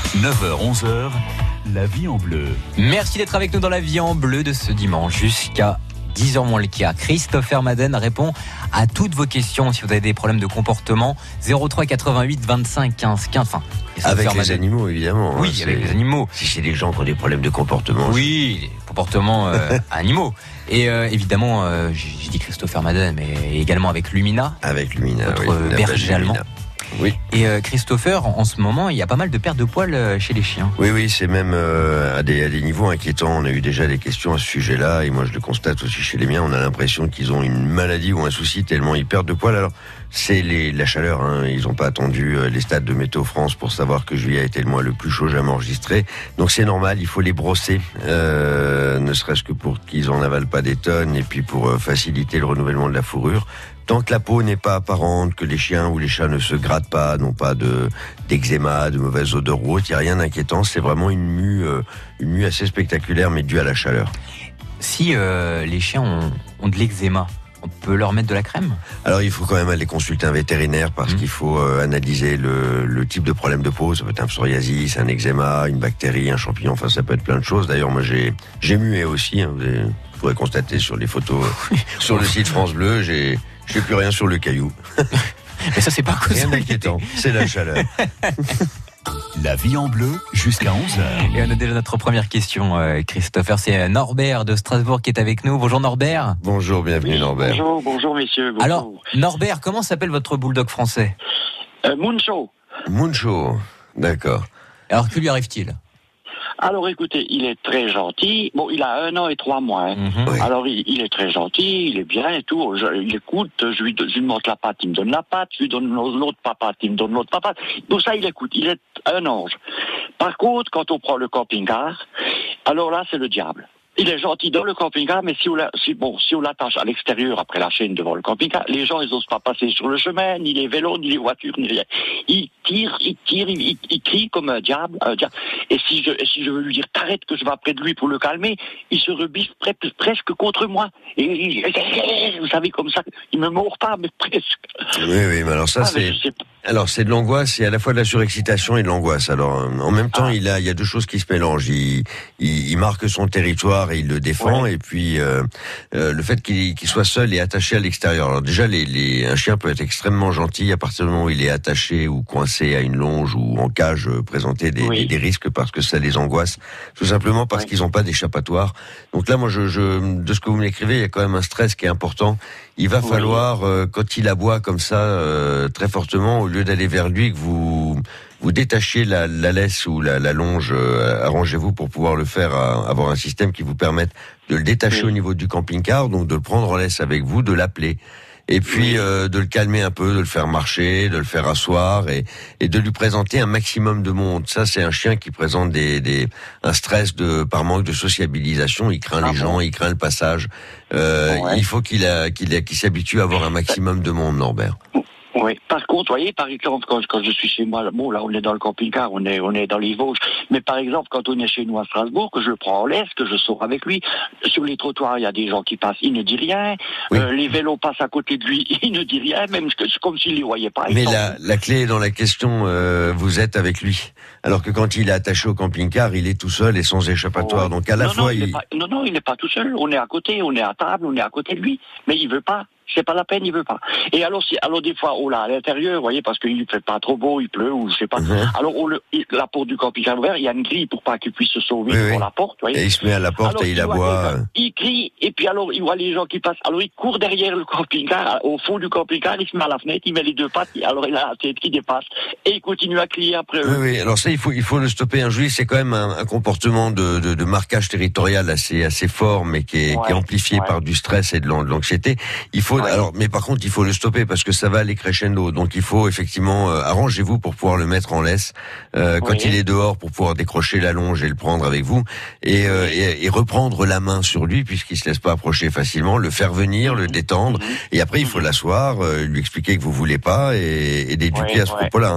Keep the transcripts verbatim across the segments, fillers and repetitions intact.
neuf heures onze heures, la vie en bleu. Merci d'être avec nous dans la vie en bleu de ce dimanche jusqu'à dix heures moins le quart. Christopher Madden répond à toutes vos questions si vous avez des problèmes de comportement. zéro trois quatre-vingt-huit vingt-cinq quinze quinze. Enfin, avec les Madden. animaux évidemment. Oui, hein, avec les animaux. Si c'est des gens qui ont des problèmes de comportement. Oui, les comportements euh, animaux. Et euh, évidemment, euh, j'ai, j'ai dit Christopher Madden, mais également avec Lumina. Avec Lumina, votre oui, berger allemand. Oui. Et euh, Christopher, en, en ce moment, il y a pas mal de pertes de poils euh, chez les chiens. Oui, oui, c'est même euh, à, des, à des niveaux inquiétants. On a eu déjà des questions à ce sujet-là, et moi je le constate aussi chez les miens. On a l'impression qu'ils ont une maladie ou un souci tellement ils perdent de poils. Alors, c'est les, la chaleur. Hein. Ils n'ont pas attendu euh, les stats de Météo France pour savoir que juillet a été le mois le plus chaud jamais enregistré. Donc c'est normal, il faut les brosser, euh, ne serait-ce que pour qu'ils en avalent pas des tonnes, et puis pour euh, faciliter le renouvellement de la fourrure. Tant que la peau n'est pas apparente, que les chiens ou les chats ne se grattent pas, n'ont pas de d'eczéma, de mauvaise odeur ou autre, il n'y a rien d'inquiétant. C'est vraiment une mue, euh, une mue assez spectaculaire, mais due à la chaleur. Si euh, les chiens ont, ont de l'eczéma, on peut leur mettre de la crème ? Alors il faut quand même aller consulter un vétérinaire parce mmh. qu'il faut euh, analyser le, le type de problème de peau. Ça peut être un psoriasis, un eczéma, une bactérie, un champignon. Enfin, ça peut être plein de choses. D'ailleurs, moi j'ai j'ai mué aussi. Hein, vous, avez, vous pourrez constater sur les photos sur le site France Bleu. J'ai j'ai plus rien sur le caillou. Mais ça c'est pas cause rien d'inquiétant. C'est la chaleur. La vie en bleu jusqu'à onze heures. Et on a déjà notre première question, euh, Christopher. C'est Norbert de Strasbourg qui est avec nous. Bonjour Norbert. Bonjour, bienvenue oui, Norbert. Bonjour, bonjour messieurs. Bonjour. Alors, Norbert, comment s'appelle votre bulldog français ? euh, Muncho. Muncho, d'accord. Alors, que lui arrive-t-il ? Alors écoutez, il est très gentil. Bon, il a un an et trois mois. Hein. Mm-hmm. Oui. Alors il, il est très gentil, il est bien et tout. Je, il écoute, je lui, je lui montre la patte, il me donne la patte, je lui donne l'autre patte, il me donne l'autre patte. Tout ça, il écoute. Il est un ange. Par contre, quand on prend le camping-car, alors là, c'est le diable. Il est gentil dans le camping-car, mais si on, la, si, bon, si on l'attache à l'extérieur après la chaîne devant le camping-car, les gens, ils n'osent pas passer sur le chemin, ni les vélos, ni les voitures, ni rien. Il tire, il tire, il, il, il crie comme un diable, un diable. Et si je, et si je veux lui dire, t'arrêtes que je vais près de lui pour le calmer, il se rebiffe pre, presque contre moi. Et il, vous savez, comme ça, il me mord pas, mais presque. Oui, oui, mais alors ça, ah, c'est... Alors c'est de l'angoisse, et à la fois de la surexcitation et de l'angoisse. Alors en même temps, ah. il a, il y a deux choses qui se mélangent. Il, il, il marque son territoire et il le défend, ouais. et puis euh, euh, le fait qu'il, qu'il soit seul et attaché à l'extérieur. Alors déjà, les, les, un chien peut être extrêmement gentil à partir du moment où il est attaché ou coincé à une longe ou en cage, euh, présenter des, oui. des, des risques parce que ça les angoisse, tout simplement parce oui. qu'ils n'ont pas d'échappatoire. Donc là, moi, je, je, de ce que vous m'écrivez, il y a quand même un stress qui est important. Il va oui. falloir, euh, quand il aboie comme ça, euh, très fortement, au lieu d'aller vers lui, que vous vous détachiez la, la laisse ou la, la longe, euh, arrangez-vous pour pouvoir le faire, à, avoir un système qui vous permette de le détacher oui. au niveau du camping-car, donc de le prendre en laisse avec vous, de l'appeler. Et puis oui. euh, de le calmer un peu, de le faire marcher, de le faire asseoir et, et de lui présenter un maximum de monde. Ça, c'est un chien qui présente des, des un stress de par manque de sociabilisation. Il craint ah les bon. gens, il craint le passage. Euh, ouais. Il faut qu'il a, qu'il a, qu'il s'habitue à avoir un maximum de monde, Norbert. Oui. Par contre, voyez, par exemple, quand, quand je suis chez moi, bon, là, on est dans le camping-car, on est, on est dans les Vosges. Mais par exemple, quand on est chez nous à Strasbourg, que je le prends en laisse, que je sors avec lui, sur les trottoirs, il y a des gens qui passent, il ne dit rien. Oui. Euh, les vélos passent à côté de lui, il ne dit rien, même que, comme s'il les voyait pas. Mais la, la clé est dans la question, euh, vous êtes avec lui. Alors que quand il est attaché au camping-car, il est tout seul et sans échappatoire. Oh. Donc à la non, fois, non, il, il... Pas, non, non, il n'est pas tout seul. On est à côté, on est à table, on est à côté de lui, mais il veut pas. C'est pas la peine, il veut pas. Et alors, si, alors des fois, oh là, à l'intérieur, vous voyez, parce qu'il fait pas trop beau, il pleut, ou je sais pas. Mm-hmm. Alors, on le, la porte du camping-car ouvert, il y a une grille pour pas qu'il puisse se sauver oui, devant oui. la porte, vous voyez. Et il se met à la porte alors, et il aboie. Il crie, et puis alors, il voit les gens qui passent. Alors, il court derrière le camping-car, au fond du camping-car, il se met à la fenêtre, il met les deux pattes, alors il a la tête qui dépasse. Et il continue à crier après eux. Oui, oui. Alors ça, il faut, il faut le stopper un jour. C'est quand même un, un comportement de, de, de marquage territorial assez, assez fort, mais qui est, ouais, qui est amplifié ouais. par du stress et de l'anxiété. Il faut, ouais. alors, mais par contre, il faut le stopper parce que ça va aller crescendo. Donc il faut effectivement euh, arrangez-vous pour pouvoir le mettre en laisse euh, quand oui. il est dehors pour pouvoir décrocher la longe et le prendre avec vous et, euh, et, et reprendre la main sur lui puisqu'il se laisse pas approcher facilement, le faire venir, le détendre et après il faut l'asseoir, euh, lui expliquer que vous voulez pas et, et d'éduquer oui, à ce ouais, propos-là. Hein.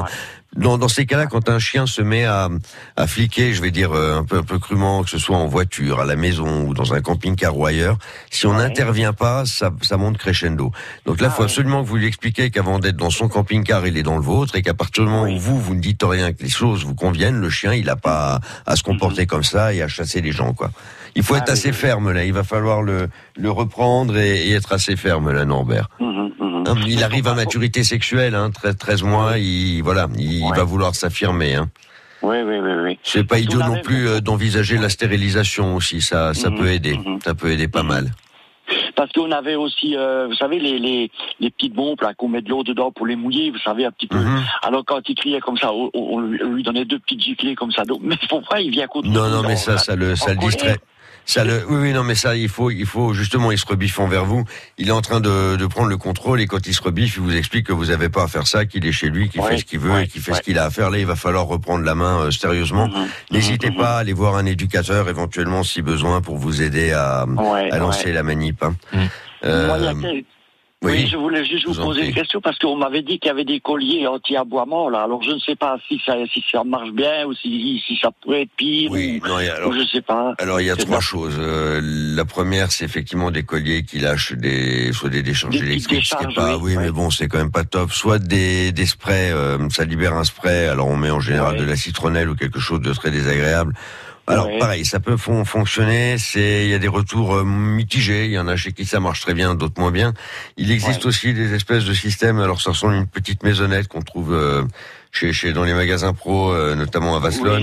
Dans, dans ces cas-là, quand un chien se met à, à fliquer, je vais dire euh, un peu un peu crûment, que ce soit en voiture, à la maison ou dans un camping-car ou ailleurs, si on Ouais. n'intervient pas, ça, ça monte crescendo. Donc là, il Ah faut ouais. absolument que vous lui expliquiez qu'avant d'être dans son camping-car, il est dans le vôtre, et qu'à partir du moment Oui. où vous, vous ne dites rien, que les choses vous conviennent, le chien, il n'a pas à, à se comporter comme ça et à chasser les gens, quoi. Il faut Ah être oui, assez oui. ferme, là. Il va falloir le, le reprendre et, et être assez ferme, là, Norbert. Mhm, mhm. Hein, il Mais arrive à faut pas- maturité sexuelle, hein, treize, treize mois, il, voilà, il, Ouais. va vouloir s'affirmer, hein. Oui, oui, oui, oui. C'est pas Parce idiot qu'on non avait- plus euh, d'envisager la stérilisation aussi, ça, ça Mhm, peut aider, mhm. ça peut aider pas Mhm. mal. Parce qu'on avait aussi, euh, vous savez, les, les, les petites bombes là qu'on met de l'eau dedans pour les mouiller, vous savez, un petit peu. Mhm. Alors quand il criait comme ça, on, on lui- on lui donnait deux petites giclées comme ça d'eau. Mais pourquoi il vient contre Non, nous non, mais en- ça, ça le, ça en le distrait. colère Ça le, oui, oui, non, mais ça, il faut, il faut justement, il se rebiffe envers vous. Il est en train de, de prendre le contrôle et quand il se rebiffe, il vous explique que vous n'avez pas à faire ça, qu'il est chez lui, qu'il Ouais, fait ce qu'il veut ouais, et qu'il fait ouais. ce qu'il a à faire. Là, il va falloir reprendre la main euh, sérieusement. Mhm, N'hésitez mhm, pas à aller voir un éducateur éventuellement si besoin pour vous aider à, Ouais, à lancer ouais. la manip. Hein. Mhm. Euh, Moi, il y a quel- oui, Oui, je voulais juste vous je vous en poser prie. une question parce qu'on m'avait dit qu'il y avait des colliers anti-aboiement là. Alors je ne sais pas si ça, si ça marche bien ou si, si ça pourrait être pire oui, ou, non, et alors, ou je sais pas. Alors il y a C'est trois ça. choses. Euh, la première, c'est effectivement des colliers qui lâchent des soit des décharges Des petites électriques, ce qui est décharges, pas, oui, oui, ouais. mais bon, c'est quand même pas top. Soit des des sprays, euh, ça libère un spray. Alors on met en général Ouais. de la citronnelle ou quelque chose de très désagréable. Alors Ouais. pareil, ça peut fon- fonctionner. C'est, il y a des retours euh, mitigés. Il y en a chez qui ça marche très bien, d'autres moins bien. Il existe Ouais. aussi des espèces de systèmes. Alors ça ressemble à une petite maisonnette qu'on trouve euh, chez, chez dans les magasins pro, euh, notamment à Vaslone. Oui.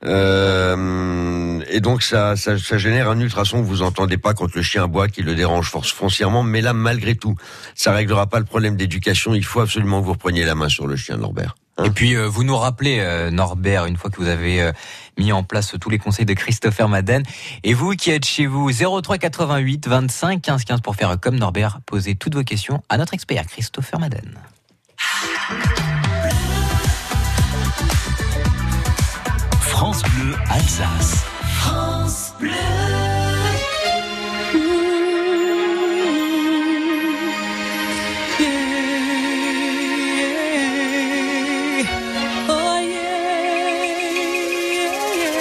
Euh, et donc ça, ça, ça génère un ultrason que vous entendez pas quand le chien aboie, qui le dérange force foncièrement. Mais là, malgré tout, ça réglera pas le problème d'éducation. Il faut absolument que vous repreniez la main sur le chien, Norbert. Hein. Et puis euh, vous nous rappelez, euh, Norbert, une fois que vous avez euh, mis en place tous les conseils de Christopher Madden, et vous qui êtes chez vous, zéro trois quatre-vingt-huit vingt-cinq quinze quinze pour faire comme Norbert, posez toutes vos questions à notre expert Christopher Madden. France Bleu Alsace. Oh yeah,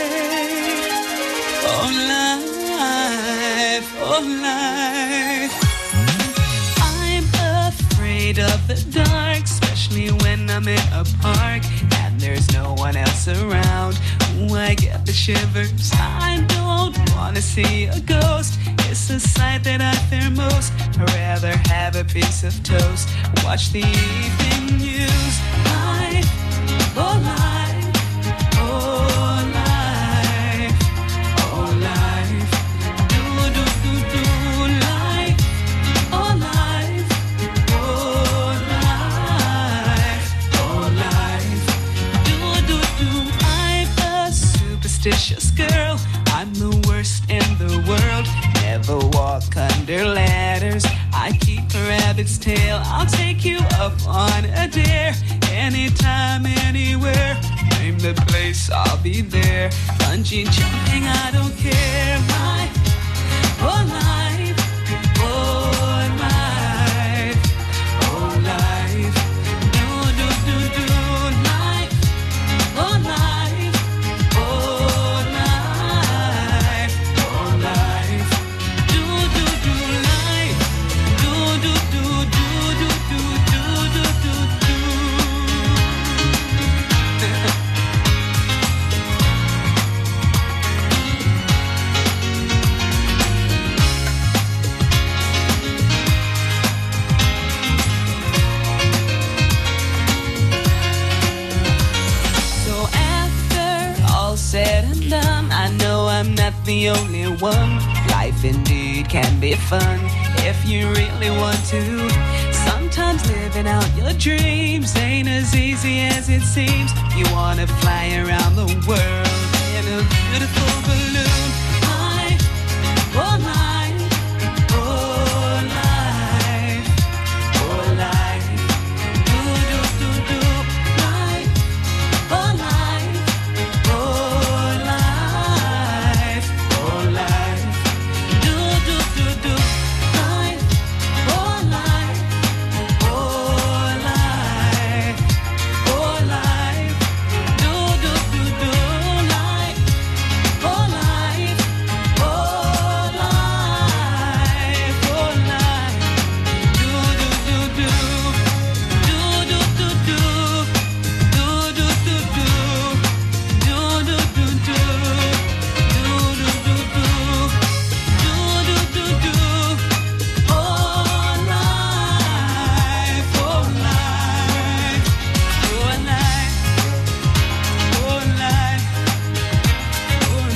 oh life, oh life. I'm afraid of the dark, especially when I'm in a park and there's no one else around. Ooh, I get the shivers. I don't wanna see a ghost. It's the sight that I fear most. I'd rather have a piece of toast. Watch the evening news. Life, oh life, oh life, oh life. Do do do do life, oh life, oh life, oh life. Do do do. I'm a superstitious girl. I'm the worst in the world. Never walk under ladders. I keep a rabbit's tail. I'll take you up on a dare. Anytime, anywhere. Name the place, I'll be there. Bungee jumping, I don't care. Life, oh life, oh life, oh life. Do do do do life, oh life, oh life, oh life. Do do do life, do do do do do do do do do do. So after all said and done, I know I'm not the only one. Life indeed can be fun if you really want to. Sometimes living out your dreams ain't as easy as it seems. You wanna fly around the world in a beautiful balloon. Life, oh life, oh life, oh life. Do do do do life, oh life, oh life, oh life. Do do do do life, oh life, oh life, oh life,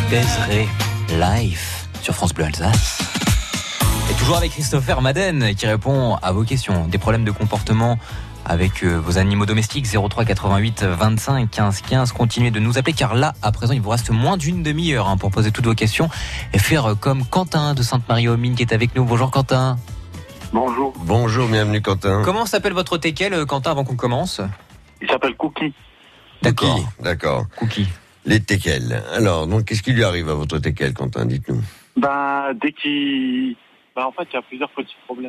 Desiree Life sur France Bleu Alsace. Et toujours avec Christopher Madden qui répond à vos questions. Des problèmes de comportement avec euh, vos animaux domestiques. Zéro trois quatre-vingt-huit vingt-cinq quinze quinze. Continuez de nous appeler car là, à présent, il vous reste moins d'une demi-heure hein, pour poser toutes vos questions et faire euh, comme Quentin de Sainte-Marie-aux-Mines qui est avec nous. Bonjour Quentin. Bonjour. Bonjour, bienvenue Quentin. Comment s'appelle votre teckel, euh, Quentin, avant qu'on commence? Il s'appelle Cookie. D'accord. Cookie, d'accord. Cookie. Les teckels. Alors, donc, qu'est-ce qui lui arrive à votre teckel, Quentin? Dites-nous. Bah, dès qu'il... Bah, en fait, il y a plusieurs petits problèmes.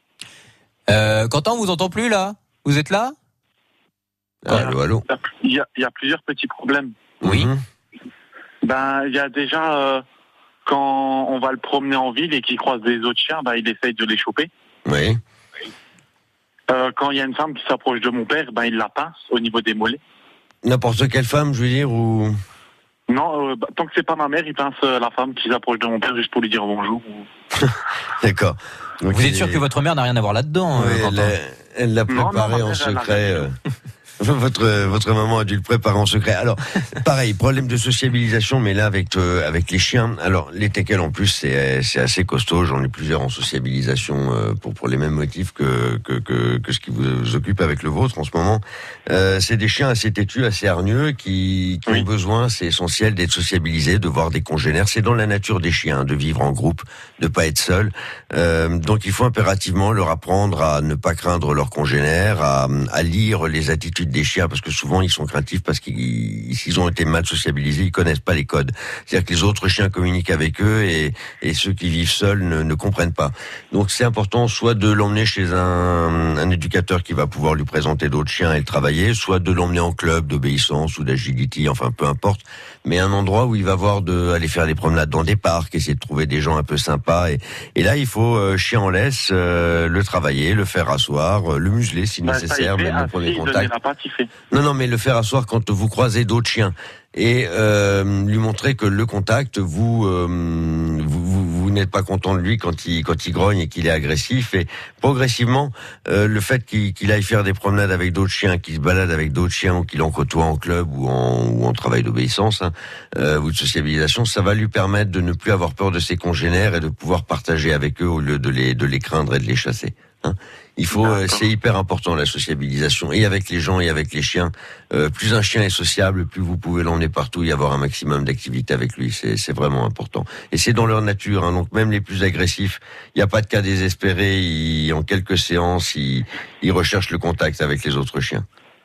Euh, Quentin, on vous entend plus là? Vous êtes là? Allô, allô. Il y a, il y a plusieurs petits problèmes. Oui. Mhm. Ben, il y a déjà, euh, quand on va le promener en ville et qu'il croise des autres chiens, ben, il essaye de les choper. Oui. Euh, quand il y a une femme qui s'approche de mon père, ben, il la pince au niveau des mollets. N'importe quelle femme, je veux dire, ou... Non, euh, bah, tant que c'est pas ma mère, il pince euh, la femme qui s'approche de mon père juste pour lui dire bonjour. D'accord. Donc, Vous il êtes sûr est- que votre mère n'a rien à voir là-dedans, Oui, euh, elle Quentin? l'a- elle l'a Non, non, préparé ma en mère, elle l'a secret. jamais euh. Votre, votre maman a dû le préparer en secret. Alors, pareil, problème de sociabilisation, mais là avec euh, avec les chiens. Alors, les teckels en plus, c'est c'est assez costaud. J'en ai plusieurs en sociabilisation euh, pour pour les mêmes motifs que que que, que ce qui vous occupe avec le vôtre en ce moment. Euh, c'est des chiens assez têtus, assez hargneux, qui, qui Oui. ont besoin, c'est essentiel, d'être sociabilisés, de voir des congénères. C'est dans la nature des chiens de vivre en groupe, de pas être seul. Euh, donc, il faut impérativement leur apprendre à ne pas craindre leurs congénères, à, à lire les attitudes des chiens, parce que souvent ils sont craintifs parce qu'ils s'ils ont été mal sociabilisés, ils connaissent pas les codes. C'est-à-dire que les autres chiens communiquent avec eux et, et ceux qui vivent seuls ne, ne comprennent pas. Donc c'est important soit de l'emmener chez un, un éducateur qui va pouvoir lui présenter d'autres chiens et le travailler, soit de l'emmener en club d'obéissance ou d'agility, enfin peu importe, mais un endroit où il va voir de aller faire des promenades dans des parcs, essayer de trouver des gens un peu sympas. Et, et là il faut euh, chien en laisse, euh, le travailler, le faire asseoir, euh, le museler si Ben, ça, nécessaire, il fait, même le ah, premier si, donner contact. la patte, il fait. Non, non, mais le faire asseoir quand vous croisez d'autres chiens et euh, lui montrer que le contact, vous euh, vous, vous, vous n'êtes pas content de lui quand il quand il grogne et qu'il est agressif. Et progressivement, euh, le fait qu'il qu'il aille faire des promenades avec d'autres chiens, qu'il se balade avec d'autres chiens ou qu'il en côtoie en club ou en, ou en travail d'obéissance hein, euh, ou de sociabilisation, ça va lui permettre de ne plus avoir peur de ses congénères et de pouvoir partager avec eux au lieu de les de les craindre et de les chasser. Hein. Il faut, euh, c'est hyper important la sociabilisation et avec les gens et avec les chiens. Euh, plus un chien est sociable, plus vous pouvez l'emmener partout et avoir un maximum d'activité avec lui. C'est, c'est vraiment important. Et c'est dans leur nature. Hein, donc même les plus agressifs, il n'y a pas de cas désespéré. Ils, en quelques séances, ils, ils recherchent le contact avec les autres chiens.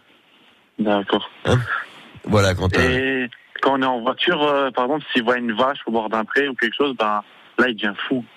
D'accord. Hein voilà, Quentin. Et quand on est en voiture, euh, par exemple, s'il voit une vache au bord d'un pré ou quelque chose, ben là, il devient fou.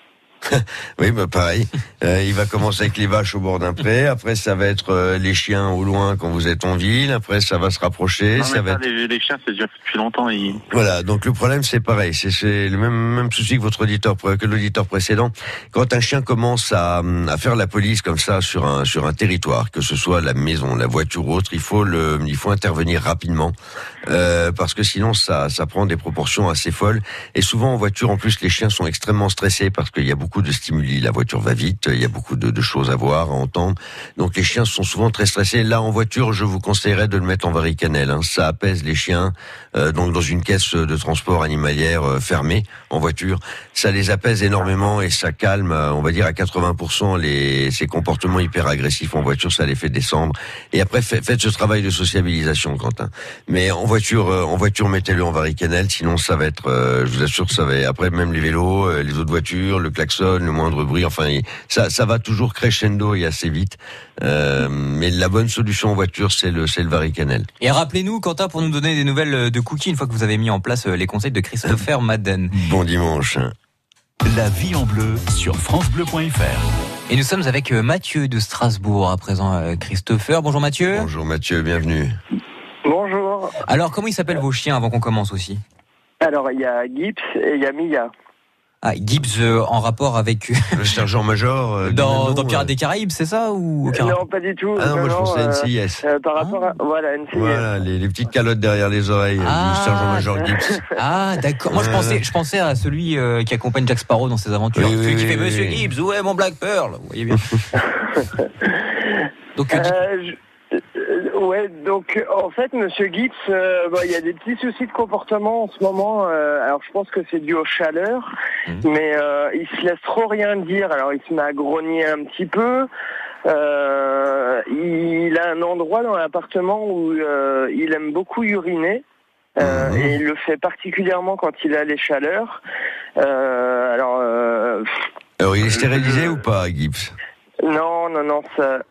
Oui, bah pareil. Euh, il va commencer avec les vaches au bord d'un pré. Après, ça va être euh, les chiens au loin quand vous êtes en ville. Après, ça va se rapprocher. Non, ça mais va ça, être... les, les chiens, c'est déjà depuis longtemps. Ils... Voilà. Donc le problème, c'est pareil. C'est, c'est le même, même souci que votre auditeur, que l'auditeur précédent. Quand un chien commence à, à faire la police comme ça sur un sur un territoire, que ce soit la maison, la voiture ou autre, il faut le, il faut intervenir rapidement euh, parce que sinon ça ça prend des proportions assez folles. Et souvent en voiture, en plus, les chiens sont extrêmement stressés parce qu'il y a beaucoup de stimuli. La voiture va vite, il y a beaucoup de, de choses à voir, à entendre. Donc les chiens sont souvent très stressés. Là, en voiture, je vous conseillerais de le mettre en varicannelle. Hein. Ça apaise les chiens. Euh, donc dans une caisse de transport animalière euh, fermée en voiture, ça les apaise énormément et ça calme, euh, on va dire à quatre-vingts pour cent les ces comportements hyper agressifs en voiture. Ça les fait descendre. Et après, fait, faites ce travail de sociabilisation, Quentin. Mais en voiture, euh, en voiture, mettez-le en varicannelle. Sinon, ça va être, euh, je vous assure, ça va. Après, même les vélos, euh, les autres voitures, le klaxon, le moindre bruit, enfin, ça, ça va toujours crescendo et assez vite. Euh, mais la bonne solution en voiture, c'est le, c'est le varicannelle. Et rappelez-nous, Quentin, pour nous donner des nouvelles de Cookie, une fois que vous avez mis en place les conseils de Christopher Madden. Bon dimanche. La vie en bleu sur francebleu point f r. Et nous sommes avec Mathieu de Strasbourg, à présent Christopher. Bonjour Mathieu. Bonjour Mathieu, bienvenue. Bonjour. Alors, comment ils s'appellent vos chiens avant qu'on commence aussi? Alors, il y a Gibbs et il y a Mia. Ah, Gibbs euh, en rapport avec... Le sergent-major euh, dans, Nano, dans Pirates euh, des Caraïbes, c'est ça ou aucun Non, rapport? pas du tout. Ah non, moi je pensais à N C I S. Euh, par rapport à... Voilà, N C I S. Voilà, les, les petites calottes derrière les oreilles Ah. du sergent-major Gibbs. Ah, d'accord. Moi, je Ouais. pensais, je pensais à celui euh, qui accompagne Jack Sparrow dans ses aventures. Oui, celui oui, qui oui, fait oui, Monsieur oui. Gibbs, où est mon Black Pearl? Vous voyez bien. Donc, euh, Euh, je- Euh, ouais, donc en fait, Monsieur Gibbs, euh, bah, il y a des petits soucis de comportement en ce moment. Euh, alors je pense que c'est dû aux chaleurs, Mmh. mais euh, il se laisse trop rien dire. Alors il se met à grogner un petit peu. Euh, il a un endroit dans l'appartement où euh, il aime beaucoup uriner. Euh, Mmh. et il le fait particulièrement quand il a les chaleurs. Euh, alors, euh, Alors, il est stérilisé ou pas, Gibbs? non, non, non, ça,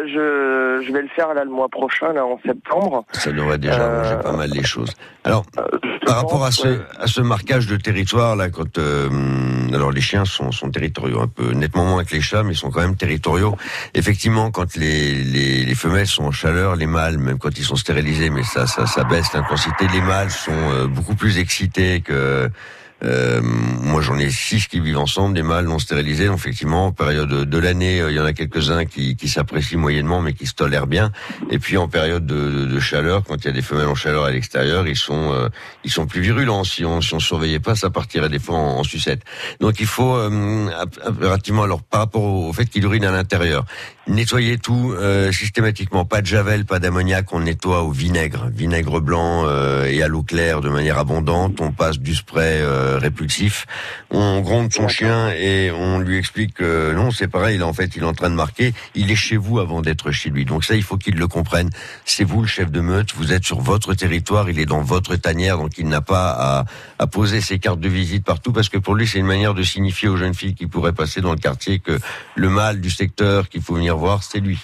je, je vais le faire là le mois prochain, là en septembre. Ça devrait déjà Euh, arranger pas mal les choses. Alors, Je par rapport à pense, ce, ouais. à ce marquage de territoire, là, quand, euh, alors les chiens sont, sont territoriaux, un peu nettement moins que les chats, mais ils sont quand même territoriaux. Effectivement, quand les, les, les femelles sont en chaleur, les mâles, même quand ils sont stérilisés, mais ça, ça, ça baisse l'intensité, les mâles sont euh, beaucoup plus excités que... Euh, moi, j'en ai six qui vivent ensemble, des mâles non stérilisés. Donc, effectivement, en période de, de l'année, euh, il y en a quelques-uns qui, qui s'apprécient moyennement, mais qui se tolèrent bien. Et puis, en période de, de, de chaleur, quand il y a des femelles en chaleur à l'extérieur, ils sont, euh, ils sont plus virulents. Si on, si on surveillait pas, ça partirait des fois en, en sucette. Donc, il faut euh, impérativement, alors par rapport au, au fait qu'il urine à l'intérieur, nettoyer tout euh, systématiquement. Pas de javel, pas d'ammoniac. On nettoie au vinaigre, vinaigre blanc euh, et à l'eau claire de manière abondante. On passe du spray euh, répulsif. On gronde son chien et on lui explique que non, c'est pareil. Là, en fait, il est en train de marquer. Il est chez vous avant d'être chez lui. Donc ça, il faut qu'il le comprenne. C'est vous le chef de meute. Vous êtes sur votre territoire. Il est dans votre tanière, donc il n'a pas à, à poser ses cartes de visite partout parce que pour lui, c'est une manière de signifier aux jeunes filles qui pourraient passer dans le quartier que le mâle du secteur qu'il faut venir voir, c'est lui.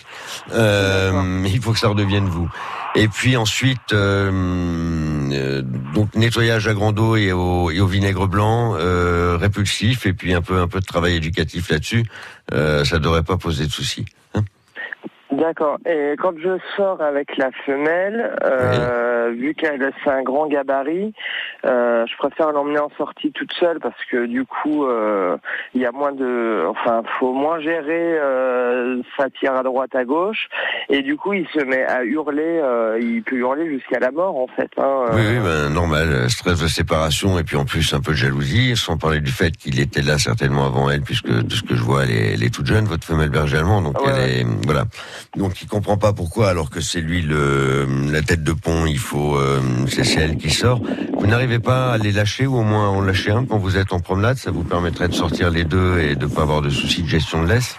Euh, il faut que ça redevienne vous. Et puis ensuite, euh, euh, donc nettoyage à grande eau et au, et au vinaigre blanc, euh, répulsif, et puis un peu un peu de travail éducatif là-dessus. Euh, ça devrait pas poser de soucis. Hein. D'accord. Et quand je sors avec la femelle, euh, oui. vu qu'elle c'est un grand gabarit, euh, je préfère l'emmener en sortie toute seule parce que du coup, euh, il y a moins de, enfin, faut moins gérer. Euh, ça tire à droite, à gauche, et du coup, il se met à hurler. Euh, il peut hurler jusqu'à la mort, en fait. Hein, oui, oui, ben normal. Stress de séparation et puis en plus un peu de jalousie, sans parler du fait qu'il était là certainement avant elle, puisque de ce que je vois, elle est, elle est toute jeune, votre femelle berger allemand, donc ouais, elle est, voilà. Donc il comprend pas pourquoi, alors que c'est lui le la tête de pont, il faut euh, c'est elle qui sort. Vous n'arrivez pas à les lâcher ou au moins à en lâcher un quand vous êtes en promenade, ça vous permettrait de sortir les deux et de pas avoir de soucis de gestion de laisse.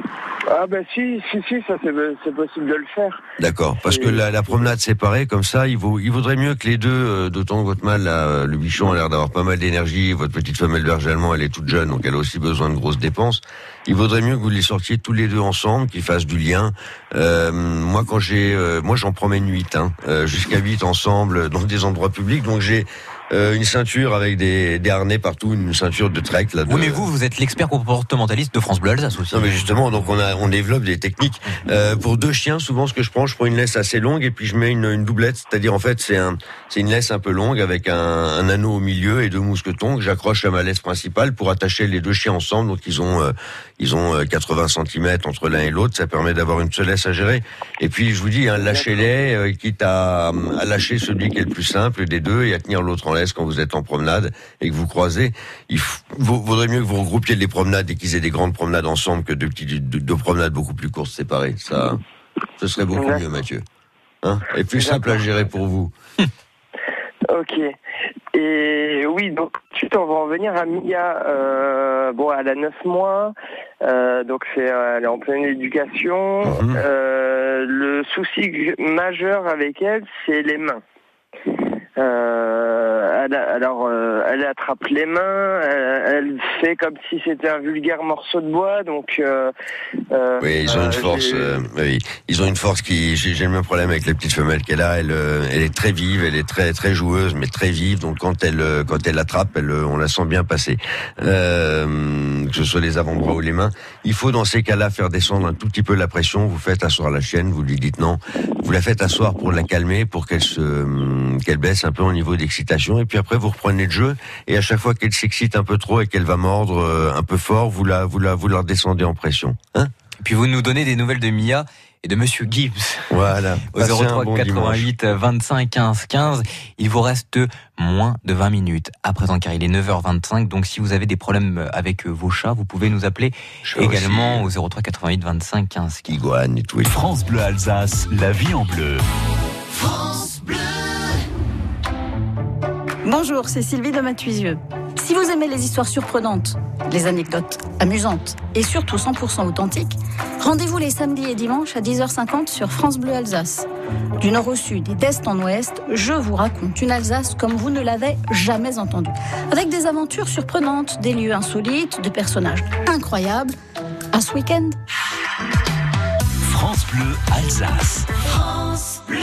Ah ben si, si, si, ça c'est, c'est possible de le faire. D'accord, parce que la, la promenade séparée, comme ça, il, vaut, il vaudrait mieux que les deux, euh, d'autant que votre mâle, là, le bichon a l'air d'avoir pas mal d'énergie, votre petite femelle berger allemand, elle est toute jeune, donc elle a aussi besoin de grosses dépenses. Il vaudrait mieux que vous les sortiez tous les deux ensemble, qu'ils fassent du lien. Euh, moi, quand j'ai, euh, moi j'en promène huit, hein, euh, jusqu'à huit ensemble, dans des endroits publics, donc j'ai Euh, une ceinture avec des, des harnais partout, une ceinture de trek là. De... Oui, mais vous, vous êtes l'expert comportementaliste de France Bleu Alsace aussi. Non, mais justement, donc on a, on développe des techniques. Euh, pour deux chiens, souvent, ce que je prends, je prends une laisse assez longue et puis je mets une, une doublette, c'est-à-dire en fait, c'est un, c'est une laisse un peu longue avec un, un anneau au milieu et deux mousquetons que j'accroche à ma laisse principale pour attacher les deux chiens ensemble. Donc ils ont, euh, ils ont euh, quatre-vingts centimètres entre l'un et l'autre. Ça permet d'avoir une seule laisse à gérer. Et puis je vous dis, hein, lâchez-les, euh, quitte à, à lâcher celui qui est le plus simple des deux et à tenir l'autre en laisse quand vous êtes en promenade et que vous croisez. Il f- vaudrait mieux que vous regroupiez les promenades et qu'ils aient des grandes promenades ensemble que deux petites deux, deux promenades beaucoup plus courtes séparées. Ça, ce serait beaucoup mieux, Mathieu. Hein, et plus simple à gérer pour vous. Ok. Et oui, donc ensuite on va en venir à Mia. Euh, bon, elle a neuf mois, euh, donc c'est, elle est en pleine éducation. Mmh. Euh, le souci majeur avec elle, c'est les mains. Euh, elle a, alors, euh, elle attrape les mains, elle, elle fait comme si c'était un vulgaire morceau de bois, donc. Euh, euh, oui, ils ont une force. Euh, oui, ils ont une force qui. J'ai, j'ai le même problème avec la petite femelle qu'elle a. Elle, euh, elle est très vive, elle est très très joueuse, mais très vive. Donc quand elle euh, quand elle l'attrape, elle, on la sent bien passer. Euh, que ce soit les avant-bras ou les mains. Il faut dans ces cas-là faire descendre un tout petit peu la pression. Vous faites asseoir la chienne, vous lui dites non. Vous la faites asseoir pour la calmer, pour qu'elle se qu'elle baisse un peu au niveau d'excitation. Et puis après vous reprenez le jeu. Et à chaque fois qu'elle s'excite un peu trop et qu'elle va mordre euh, un peu fort, vous la vous la vous la redescendez en pression. Hein? Et puis vous nous donnez des nouvelles de Mia. et de Monsieur Gibbs. Voilà. Au zéro trois quatre-vingt-huit vingt-cinq quinze quinze. Il vous reste moins de vingt minutes à présent car il est neuf heures vingt-cinq. Donc si vous avez des problèmes avec vos chats, vous pouvez nous appeler Chat également aussi. au zéro trois quatre-vingt-huit vingt-cinq quinze quinze. Iguane et tout. France Bleu Alsace, la vie en bleu. Bonjour, c'est Sylvie de Matuisieux. Si vous aimez les histoires surprenantes, les anecdotes amusantes et surtout cent pour cent authentiques, rendez-vous les samedis et dimanches à dix heures cinquante sur France Bleu Alsace. Du nord au sud et d'est en ouest, je vous raconte une Alsace comme vous ne l'avez jamais entendue. Avec des aventures surprenantes, des lieux insolites, des personnages incroyables. À ce week-end. France Bleu Alsace. France Bleu.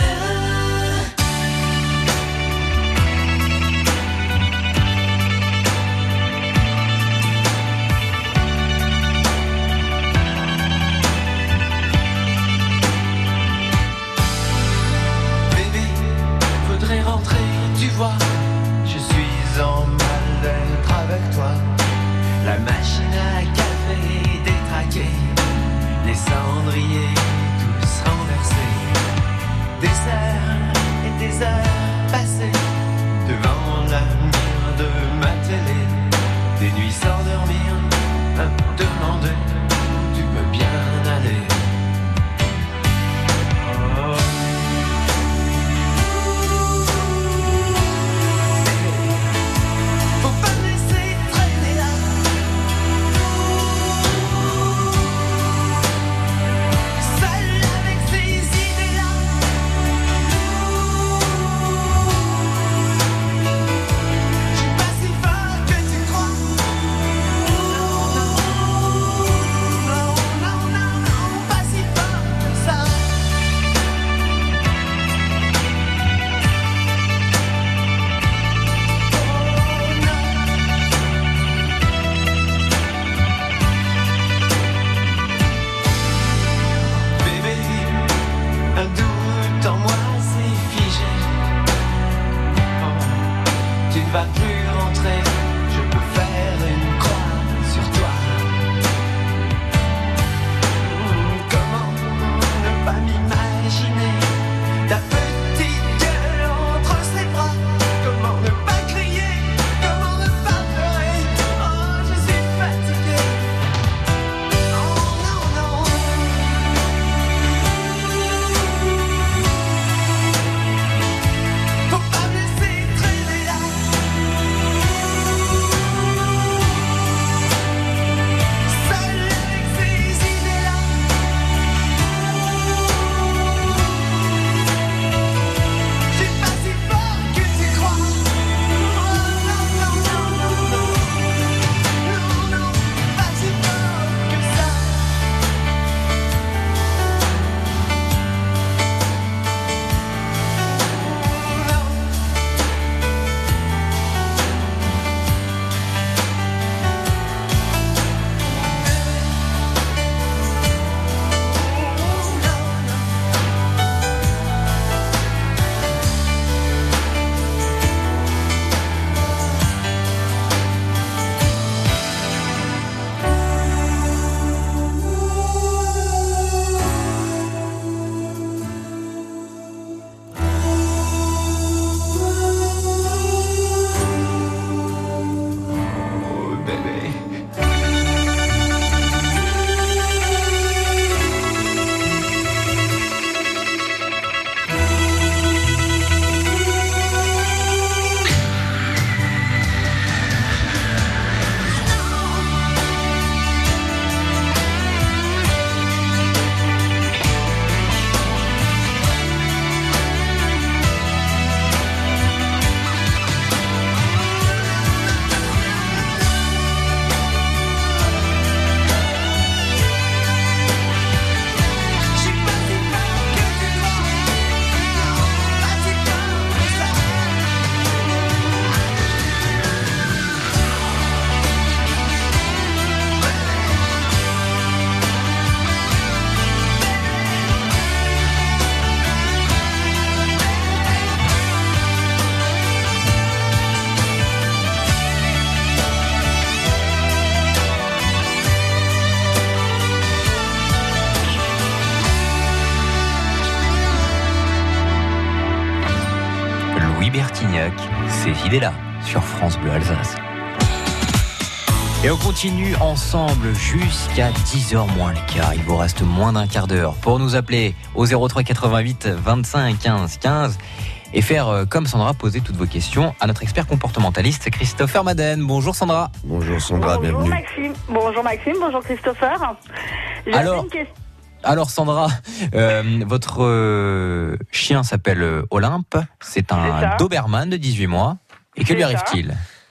Faudrait rentrer, tu vois, je suis en mal-être avec toi. La machine à café détraquée, les cendriers tous renversés. Des heures et des heures passées devant la mire de ma télé. Des nuits sans dormir, à me demander où tu peux bien aller. Oh. Faut pas me laisser traîner là. Seul avec ces idées-là. Je suis pas si fort que tu crois. Non, non, non, non, pas si fort que ça. Bébé, un doute en moi s'est figé. Oh, tu ne vas plus rentrer, je peux faire une croix sur toi. Comment ne pas m'imaginer ta petite gueule entre ses bras? Comment ne pas crier? Comment ne pas pleurer? Oh, je suis fatiguée. Oh non, non. Faut pas me laisser traîner là. ces idées-là sur France Bleu Alsace. Et on continue ensemble jusqu'à dix heures moins le quart. Il vous reste moins d'un quart d'heure pour nous appeler au zéro trois quatre-vingt-huit vingt-cinq quinze quinze et faire comme Sandra, poser toutes vos questions à notre expert comportementaliste Christopher Madden. Bonjour Sandra. Bonjour Sandra, bonjour bienvenue. Maxime. Bonjour Maxime, bonjour Christopher. J'avais Alors, une question. alors Sandra, euh, votre euh, chien s'appelle euh, Olympe. C'est un C'est ça. Doberman de dix-huit mois. Et que C'est lui ça. arrive-t-il ?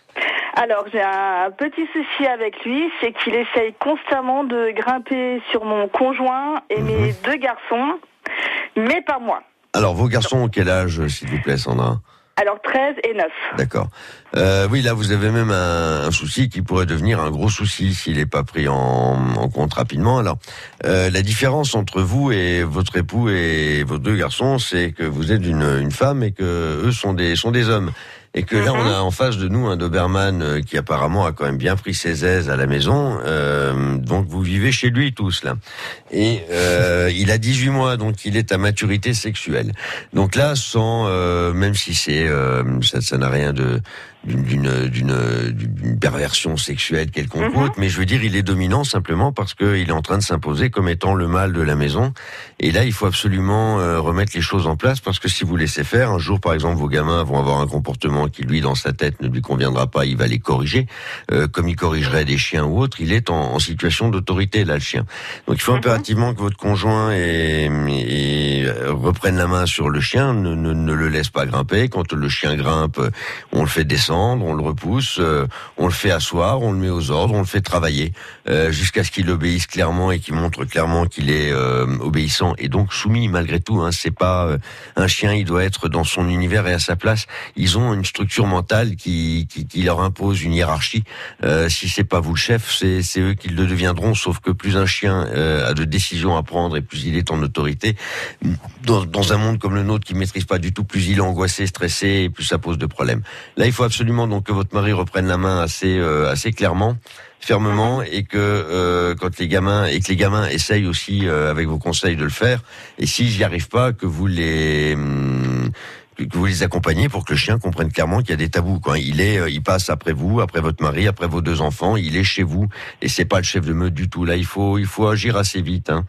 Alors j'ai un petit souci avec lui, c'est qu'il essaye constamment de grimper sur mon conjoint et Mhm. mes deux garçons, mais pas moi. Alors, vos garçons ont quel âge, s'il vous plaît, Sandra ? Alors treize et neuf. D'accord. Euh, oui, là, vous avez même un, un souci qui pourrait devenir un gros souci s'il n'est pas pris en, en compte rapidement. Alors, euh, la différence entre vous et votre époux et vos deux garçons, c'est que vous êtes une, une femme et que eux sont des sont des hommes. Et que là, on a en face de nous un Doberman euh, qui apparemment a quand même bien pris ses aises à la maison. Euh, donc, vous vivez chez lui tous là. Et euh, il a dix-huit mois, donc il est à maturité sexuelle. Donc là, sans, euh, même si c'est, euh, ça, ça n'a rien de d'une d'une d'une perversion sexuelle quelconque Mhm. autre, mais je veux dire, il est dominant simplement parce que il est en train de s'imposer comme étant le mâle de la maison. Et là, il faut absolument euh, remettre les choses en place parce que si vous laissez faire, un jour, par exemple, vos gamins vont avoir un comportement qui, lui, dans sa tête, ne lui conviendra pas. Il va les corriger, euh, comme il corrigerait des chiens ou autres. Il est en, en situation d'autorité, là, le chien. Donc, il faut Mhm. impérativement que votre conjoint et, et reprenne la main sur le chien, ne, ne, ne le laisse pas grimper. Quand le chien grimpe, on le fait descendre, on le repousse, euh, on le fait asseoir, on le met aux ordres, on le fait travailler euh, jusqu'à ce qu'il obéisse clairement et qu'il montre clairement qu'il est euh, obéissant et donc soumis malgré tout. Hein, c'est pas euh, un chien, il doit être dans son univers et à sa place. Ils ont une structure mentale qui, qui, qui leur impose une hiérarchie. Euh, si c'est pas vous le chef, c'est, c'est eux qui le deviendront. Sauf que plus un chien euh, a de décisions à prendre et plus il est en autorité, dans, dans un monde comme le nôtre qui maîtrise pas du tout, plus il est angoissé, stressé et plus ça pose de problèmes. Là, il faut absolument donc que votre mari reprenne la main assez euh, assez clairement, fermement, et que euh, quand les gamins et que les gamins essayent aussi euh, avec vos conseils de le faire. Et s'ils n'y arrivent pas, que vous les hum, que vous les accompagnez pour que le chien comprenne clairement qu'il y a des tabous. Quoi. Il est, euh, il passe après vous, après votre mari, après vos deux enfants. Il est chez vous et c'est pas le chef de meute du tout. Là, il faut il faut agir assez vite. Hein.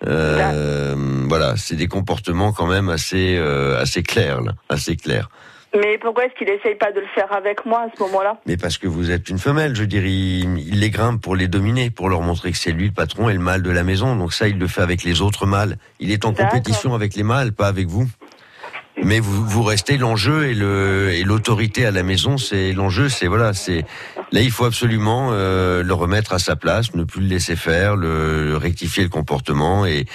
Euh, voilà, c'est des comportements quand même assez euh, assez clairs, là, assez clairs. Mais pourquoi est-ce qu'il essaye pas de le faire avec moi à ce moment-là? Mais parce que vous êtes une femelle, je dirais, il, il les grimpe pour les dominer, pour leur montrer que c'est lui le patron et le mâle de la maison. Donc ça, il le fait avec les autres mâles. Il est en D'accord. compétition avec les mâles, pas avec vous. Mais vous, vous restez l'enjeu et le et l'autorité à la maison, c'est l'enjeu, c'est voilà, c'est là il faut absolument euh, le remettre à sa place, ne plus le laisser faire, le, le rectifier le comportement et,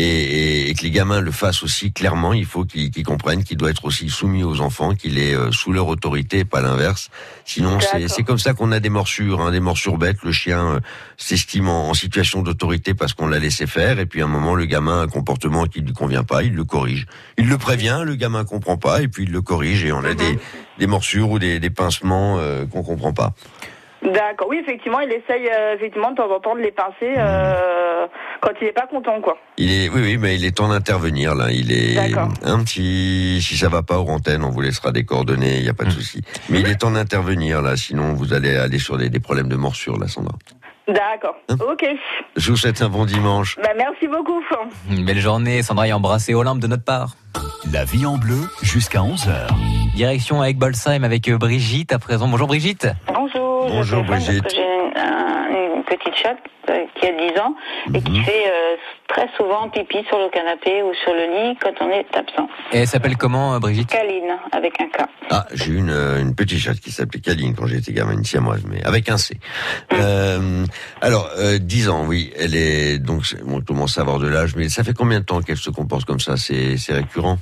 et et que les gamins le fassent aussi clairement. Il faut qu'ils, qu'ils comprennent qu'il doit être aussi soumis aux enfants, qu'il est euh, sous leur autorité, pas l'inverse. Sinon, c'est, D'accord. c'est comme ça qu'on a des morsures, hein, des morsures bêtes. Le chien euh, s'estime en, en situation d'autorité parce qu'on l'a laissé faire, et puis à un moment, le gamin a un comportement qui ne lui convient pas, il le corrige. Il le prévient, le gamin comprend pas, et puis il le corrige, et on a Mhm. des, des morsures ou des, des pincements euh, qu'on comprend pas. D'accord, oui, effectivement, il essaye euh, effectivement de temps en temps de les pincer euh, quand il est pas content, quoi. Il est, oui, oui, mais il est temps d'intervenir là. Il est D'accord. un petit. Si ça va pas aux antennes, on vous laissera des coordonnées, il y a pas de souci. Mais il est temps d'intervenir là, sinon vous allez aller sur des, des problèmes de morsure là, Sandra. D'accord, Hein ok. Je vous souhaite un bon dimanche. Bah, merci beaucoup. Une belle journée, Sandra, et embrassez Olympe de notre part. La vie en bleu jusqu'à onze heures. Direction avec Bolsheim avec Brigitte à présent. Bonjour Brigitte. Bonjour. Bonjour, je téléphone Brigitte. parce que j'ai un- une petite chatte euh, qui a dix ans et qui fait euh, très souvent pipi sur le canapé ou sur le lit quand on est absent. Et elle s'appelle comment, euh, Brigitte? Câline, avec un K. Ah, j'ai eu une, euh, une petite chatte qui s'appelait Kaline quand j'étais gamin, une siamoise, mais avec un C. Euh, alors, euh, dix ans, oui, elle est donc c'est- on commence à avoir de l'âge, mais ça fait combien de temps qu'elle se comporte comme ça? C'est, c'est récurrent?